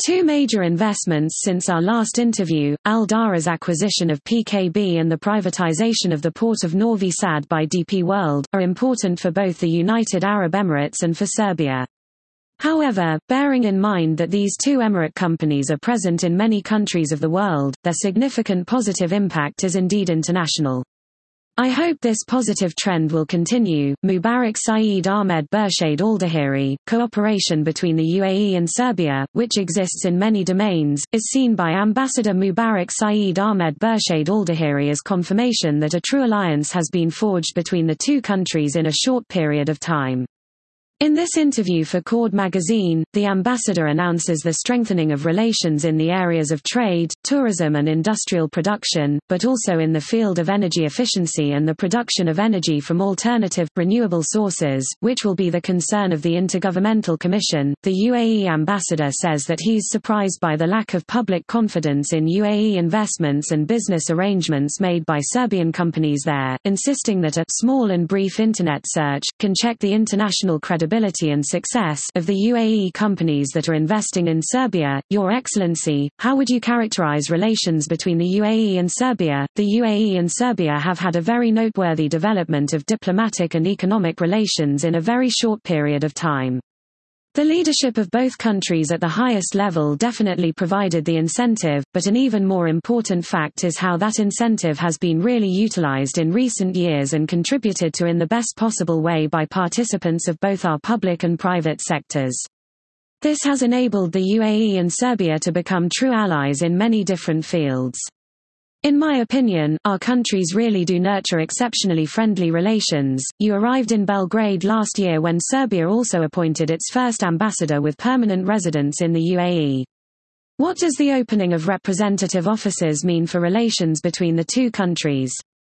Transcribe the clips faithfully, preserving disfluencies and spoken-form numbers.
Two major investments since our last interview, Al Dahra's acquisition of P K B and the privatization of the port of Novi Sad by D P World, are important for both the United Arab Emirates and for Serbia. However, bearing in mind that these two emirate companies are present in many countries of the world, their significant positive impact is indeed international. I hope this positive trend will continue. Mubarak Saeed Ahmed Bershad Aldahiri, cooperation between the U A E and Serbia, which exists in many domains, is seen by Ambassador Mubarak Saeed Ahmed Bershad Aldahiri as confirmation that a true alliance has been forged between the two countries in a short period of time. In this interview for Cord magazine, the ambassador announces the strengthening of relations in the areas of trade, tourism and industrial production, but also in the field of energy efficiency and the production of energy from alternative, renewable sources, which will be the concern of the Intergovernmental Commission. The U A E ambassador says that he is surprised by the lack of public confidence in U A E investments and business arrangements made by Serbian companies there, insisting that a small and brief internet search can check the international credibility and success of the U A E companies that are investing in Serbia. Your Excellency, how would you characterize relations between the U A E and Serbia? The U A E and Serbia have had a very noteworthy development of diplomatic and economic relations in a very short period of time. The leadership of both countries at the highest level definitely provided the incentive, but an even more important fact is how that incentive has been really utilized in recent years and contributed to in the best possible way by participants of both our public and private sectors. This has enabled the U A E and Serbia to become true allies in many different fields. In my opinion, our countries really do nurture exceptionally friendly relations. You arrived in Belgrade last year when Serbia also appointed its first ambassador with permanent residence in the U A E. What does the opening of representative offices mean for relations between the two countries?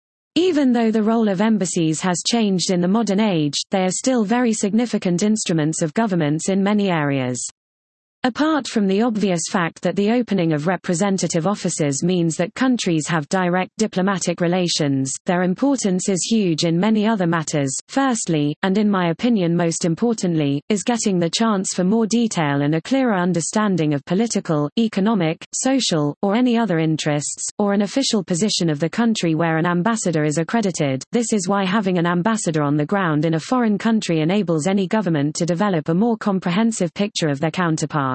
Even though the role of embassies has changed in the modern age, they are still very significant instruments of governments in many areas. Apart from the obvious fact that the opening of representative offices means that countries have direct diplomatic relations, their importance is huge in many other matters. Firstly, and in my opinion most importantly, is getting the chance for more detail and a clearer understanding of political, economic, social, or any other interests, or an official position of the country where an ambassador is accredited. This is why having an ambassador on the ground in a foreign country enables any government to develop a more comprehensive picture of their counterpart.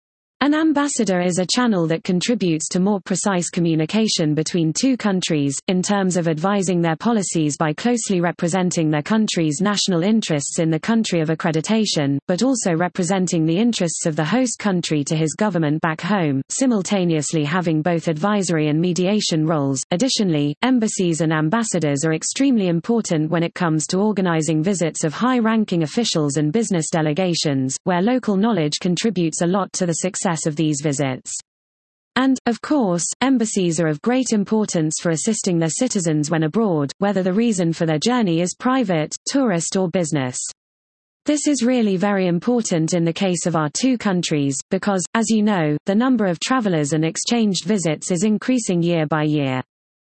An ambassador is a channel that contributes to more precise communication between two countries, in terms of advising their policies by closely representing their country's national interests in the country of accreditation, but also representing the interests of the host country to his government back home, simultaneously having both advisory and mediation roles. Additionally, embassies and ambassadors are extremely important when it comes to organizing visits of high-ranking officials and business delegations, where local knowledge contributes a lot to the success of these visits. And, of course, embassies are of great importance for assisting their citizens when abroad, whether the reason for their journey is private, tourist or business. This is really very important in the case of our two countries, because, as you know, the number of travelers and exchanged visits is increasing year by year.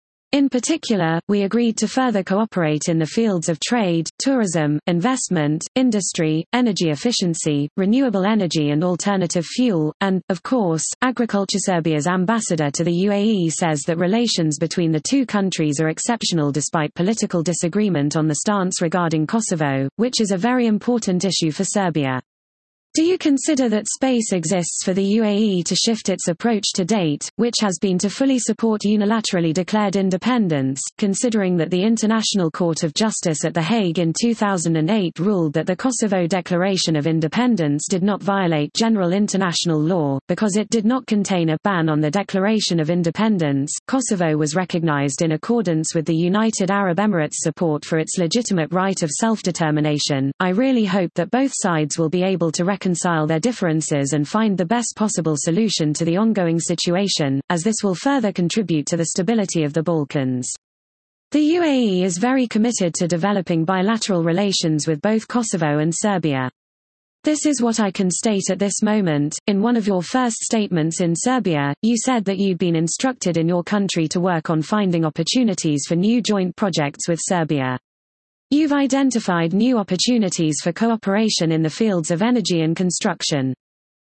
In particular, we agreed to further cooperate in the fields of trade, tourism, investment, industry, energy efficiency, renewable energy and alternative fuel, and, of course, agriculture. Serbia's ambassador to the U A E says that relations between the two countries are exceptional despite political disagreement on the stance regarding Kosovo, which is a very important issue for Serbia. Do you consider that space exists for the U A E to shift its approach to date, which has been to fully support unilaterally declared independence, considering that the International Court of Justice at The Hague in two thousand eight ruled that the Kosovo Declaration of Independence did not violate general international law, because it did not contain a ban on the Declaration of Independence? Kosovo was recognized in accordance with the United Arab Emirates' support for its legitimate right of self-determination. I really hope that both sides will be able to reconcile their differences and find the best possible solution to the ongoing situation, as this will further contribute to the stability of the Balkans. The U A E is very committed to developing bilateral relations with both Kosovo and Serbia. This is what I can state at this moment. In one of your first statements in Serbia, you said that you'd been instructed in your country to work on finding opportunities for new joint projects with Serbia. You've identified new opportunities for cooperation in the fields of energy and construction.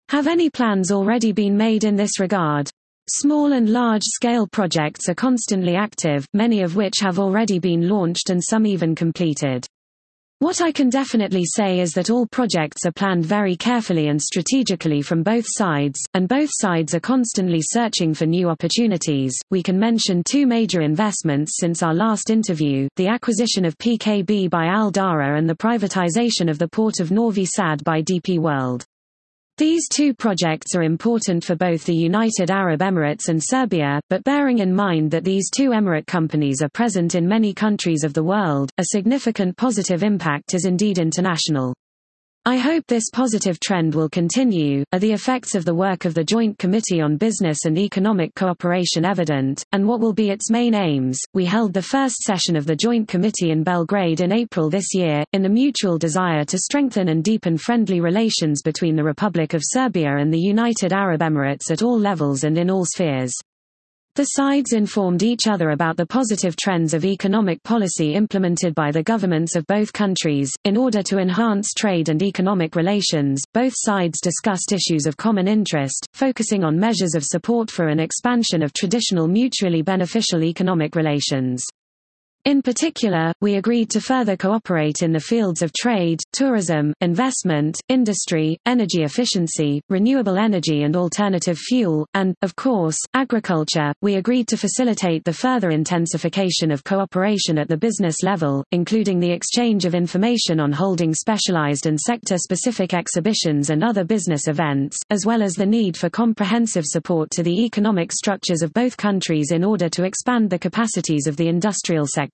Have any plans already been made in this regard? Small and large-scale projects are constantly active, many of which have already been launched and some even completed. What I can definitely say is that all projects are planned very carefully and strategically from both sides, and both sides are constantly searching for new opportunities. We can mention two major investments since our last interview, the acquisition of P K B by Al Dahra and the privatization of the port of Novi Sad by D P World. These two projects are important for both the United Arab Emirates and Serbia, but bearing in mind that these two emirate companies are present in many countries of the world, a significant positive impact is indeed international. I hope this positive trend will continue. Are the effects of the work of the Joint Committee on Business and Economic Cooperation evident, and what will be its main aims? We held the first session of the Joint Committee in Belgrade in April this year, in the mutual desire to strengthen and deepen friendly relations between the Republic of Serbia and the United Arab Emirates at all levels and in all spheres. The sides informed each other about the positive trends of economic policy implemented by the governments of both countries. In order to enhance trade and economic relations, both sides discussed issues of common interest, focusing on measures of support for an expansion of traditional mutually beneficial economic relations. In particular, we agreed to further cooperate in the fields of trade, tourism, investment, industry, energy efficiency, renewable energy and alternative fuel, and, of course, agriculture. We agreed to facilitate the further intensification of cooperation at the business level, including the exchange of information on holding specialized and sector-specific exhibitions and other business events, as well as the need for comprehensive support to the economic structures of both countries in order to expand the capacities of the industrial sector.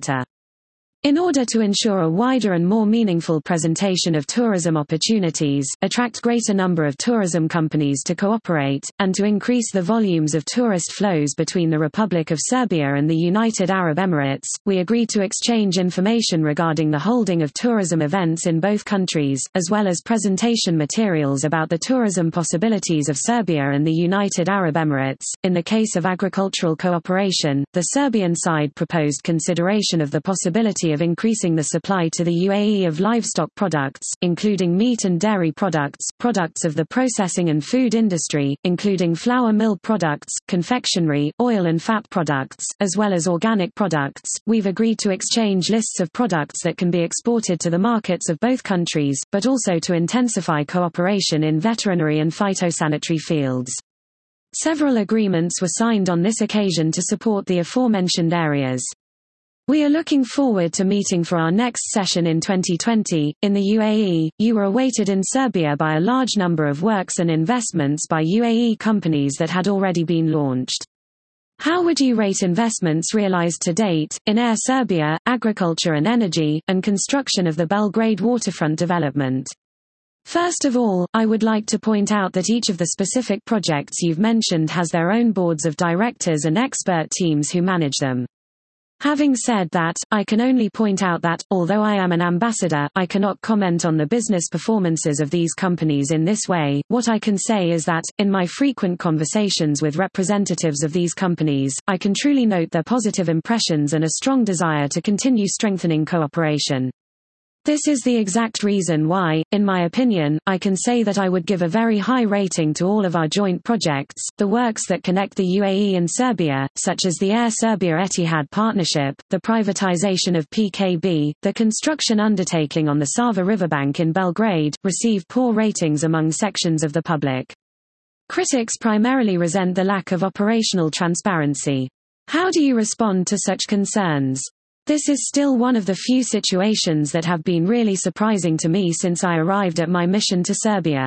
In order to ensure a wider and more meaningful presentation of tourism opportunities, attract greater number of tourism companies to cooperate, and to increase the volumes of tourist flows between the Republic of Serbia and the United Arab Emirates, we agreed to exchange information regarding the holding of tourism events in both countries, as well as presentation materials about the tourism possibilities of Serbia and the United Arab Emirates. In the case of agricultural cooperation, the Serbian side proposed consideration of the possibility of increasing the supply to the U A E of livestock products, including meat and dairy products, products of the processing and food industry, including flour mill products, confectionery, oil and fat products, as well as organic products. We've agreed to exchange lists of products that can be exported to the markets of both countries, but also to intensify cooperation in veterinary and phytosanitary fields. Several agreements were signed on this occasion to support the aforementioned areas. We are looking forward to meeting for our next session in twenty twenty. In the U A E, you were awaited in Serbia by a large number of works and investments by U A E companies that had already been launched. How would you rate investments realized to date, in Air Serbia, agriculture and energy, and construction of the Belgrade waterfront development? First of all, I would like to point out that each of the specific projects you've mentioned has their own boards of directors and expert teams who manage them. Having said that, I can only point out that, although I am an ambassador, I cannot comment on the business performances of these companies in this way. What I can say is that, in my frequent conversations with representatives of these companies, I can truly note their positive impressions and a strong desire to continue strengthening cooperation. This is the exact reason why, in my opinion, I can say that I would give a very high rating to all of our joint projects, the works that connect the U A E and Serbia, such as the Air Serbia Etihad partnership, the privatization of P K B, the construction undertaking on the Sava riverbank in Belgrade, receive poor ratings among sections of the public. Critics primarily resent the lack of operational transparency. How do you respond to such concerns? This is still one of the few situations that have been really surprising to me since I arrived at my mission to Serbia.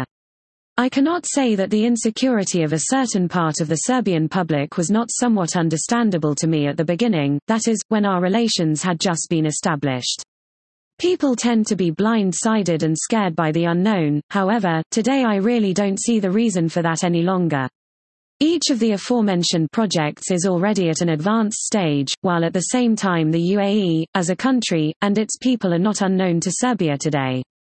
I cannot say that the insecurity of a certain part of the Serbian public was not somewhat understandable to me at the beginning, that is, when our relations had just been established. People tend to be blind-sided and scared by the unknown, however, today I really don't see the reason for that any longer. Each of the aforementioned projects is already at an advanced stage, while at the same time the U A E, as a country, and its people are not unknown to Serbia today.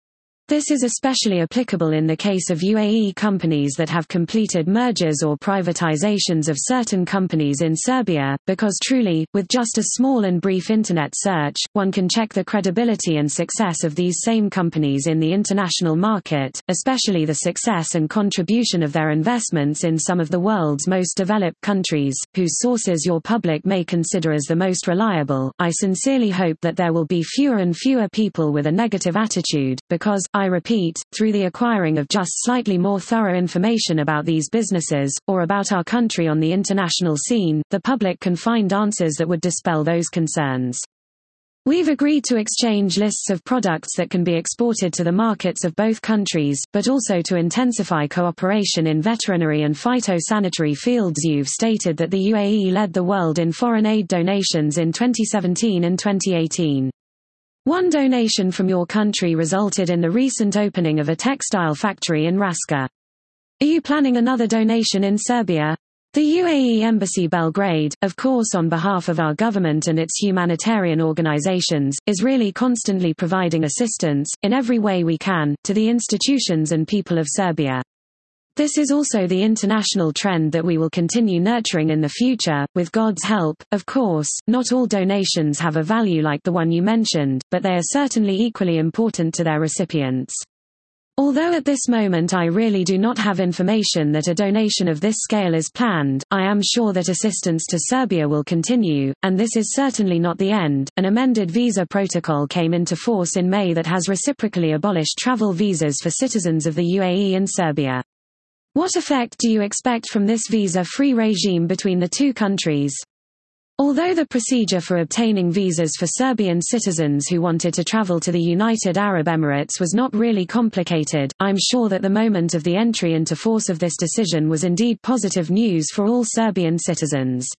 This is especially applicable in the case of U A E companies that have completed mergers or privatizations of certain companies in Serbia, because truly, with just a small and brief internet search, one can check the credibility and success of these same companies in the international market, especially the success and contribution of their investments in some of the world's most developed countries, whose sources your public may consider as the most reliable. I sincerely hope that there will be fewer and fewer people with a negative attitude, because, I repeat, through the acquiring of just slightly more thorough information about these businesses, or about our country on the international scene, the public can find answers that would dispel those concerns. We've agreed to exchange lists of products that can be exported to the markets of both countries, but also to intensify cooperation in veterinary and phytosanitary fields. You've stated that the U A E led the world in foreign aid donations in twenty seventeen and twenty eighteen. One donation from your country resulted in the recent opening of a textile factory in Raška. Are you planning another donation in Serbia? The U A E Embassy Belgrade, of course on behalf of our government and its humanitarian organizations, is really constantly providing assistance, in every way we can, to the institutions and people of Serbia. This is also the international trend that we will continue nurturing in the future, with God's help. Of course, not all donations have a value like the one you mentioned, but they are certainly equally important to their recipients. Although at this moment I really do not have information that a donation of this scale is planned, I am sure that assistance to Serbia will continue, and this is certainly not the end. An amended visa protocol came into force in May that has reciprocally abolished travel visas for citizens of the U A E and Serbia. What effect do you expect from this visa-free regime between the two countries? Although the procedure for obtaining visas for Serbian citizens who wanted to travel to the United Arab Emirates was not really complicated, I'm sure that the moment of the entry into force of this decision was indeed positive news for all Serbian citizens.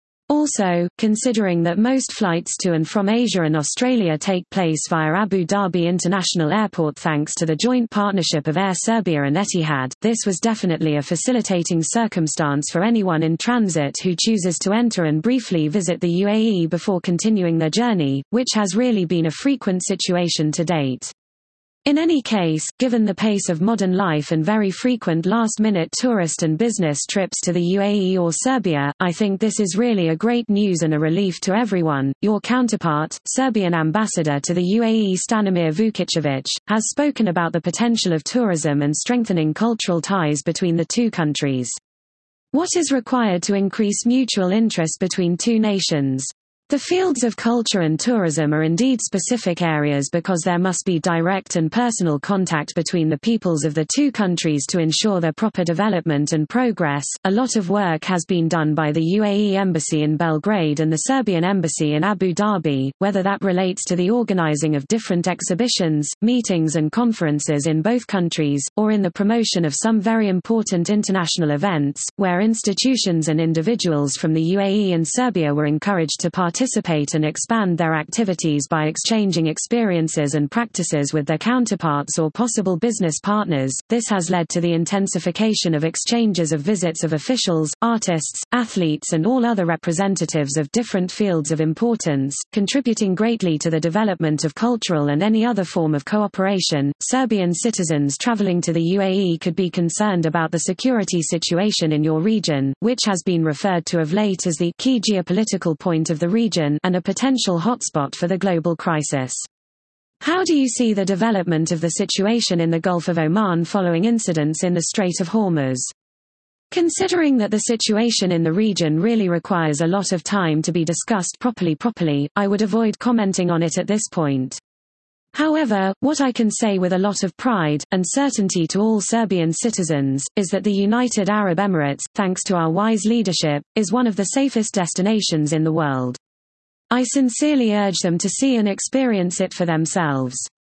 Also, considering that most flights to and from Asia and Australia take place via Abu Dhabi International Airport thanks to the joint partnership of Air Serbia and Etihad, this was definitely a facilitating circumstance for anyone in transit who chooses to enter and briefly visit the U A E before continuing their journey, which has really been a frequent situation to date. In any case, given the pace of modern life and very frequent last-minute tourist and business trips to the U A E or Serbia, I think this is really a great news and a relief to everyone. Your counterpart, Serbian ambassador to the U A E Stanimir Vukicevic, has spoken about the potential of tourism and strengthening cultural ties between the two countries. What is required to increase mutual interest between two nations? The fields of culture and tourism are indeed specific areas because there must be direct and personal contact between the peoples of the two countries to ensure their proper development and progress. A lot of work has been done by the U A E Embassy in Belgrade and the Serbian Embassy in Abu Dhabi, whether that relates to the organizing of different exhibitions, meetings and conferences in both countries, or in the promotion of some very important international events, where institutions and individuals from the U A E and Serbia were encouraged to participate participate and expand their activities by exchanging experiences and practices with their counterparts or possible business partners. This has led to the intensification of exchanges of visits of officials, artists, athletes and all other representatives of different fields of importance, contributing greatly to the development of cultural and any other form of cooperation. Serbian citizens traveling to the U A E could be concerned about the security situation in your region, which has been referred to of late as the key geopolitical point of the region and a potential hotspot for the global crisis. How do you see the development of the situation in the Gulf of Oman following incidents in the Strait of Hormuz? Considering that the situation in the region really requires a lot of time to be discussed properly properly, I would avoid commenting on it at this point. However, what I can say with a lot of pride, and certainty to all Serbian citizens, is that the United Arab Emirates, thanks to our wise leadership, is one of the safest destinations in the world. I sincerely urge them to see and experience it for themselves.